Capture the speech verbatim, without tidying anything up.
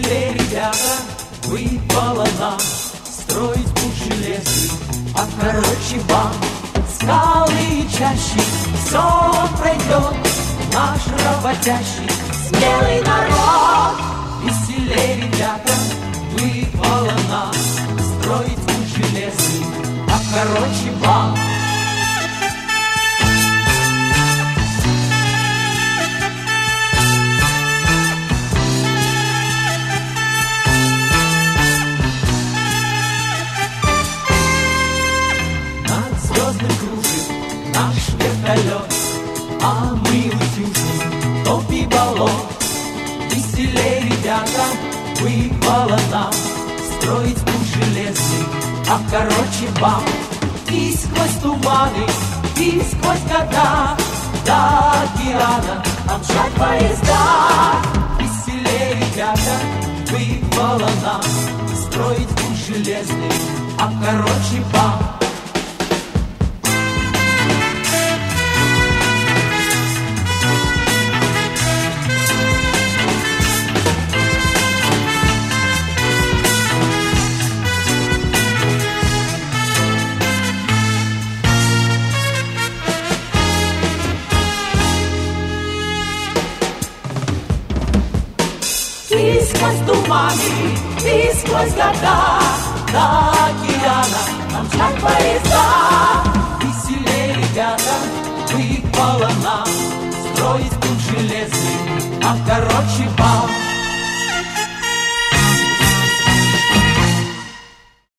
Веселее, ребята, выпало нам строить путь железный, а короче вам скалы и чащи все пройдет наш работящий смелый народ. Веселее, ребята, выпало нам строить путь железный, а короче вам. Кружит наш вертолет, а мы утюжим топи болот. Веселее, ребята, выпало нам строить путь железный, а короче вам. И сквозь туманы, и сквозь года до океана нам мчат поезда. Веселее, ребята, выпало нам строить путь железный, а короче вам. И сквозь туманы, и сквозь года до океана нам мчат поезда. Веселее, ребята, выпало нам строить путь железный, а короче вам.